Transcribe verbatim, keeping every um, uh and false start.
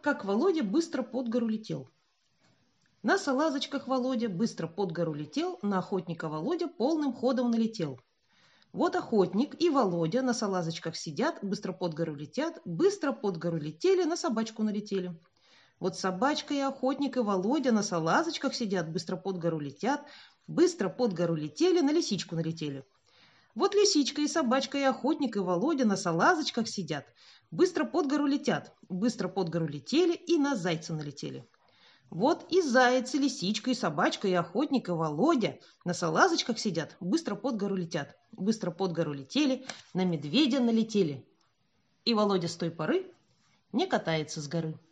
как Володя быстро под гору летел. На салазочках Володя быстро под гору летел, на охотника Володя полным ходом налетел. Вот охотник и Володя на салазочках сидят, быстро под гору летят, быстро под гору летели, на собачку налетели. Вот собачка и охотник и Володя на салазочках сидят, быстро под гору летят, быстро под гору летели, на лисичку налетели. Вот лисичка и собачка и охотник и Володя на салазочках сидят, быстро под гору летят, быстро под гору летели и на зайца налетели. Вот и заяц, и лисичка, и собачка, и охотник, и Володя на салазочках сидят, быстро под гору летят, быстро под гору летели, на медведя налетели. И Володя с той поры не катается с горы.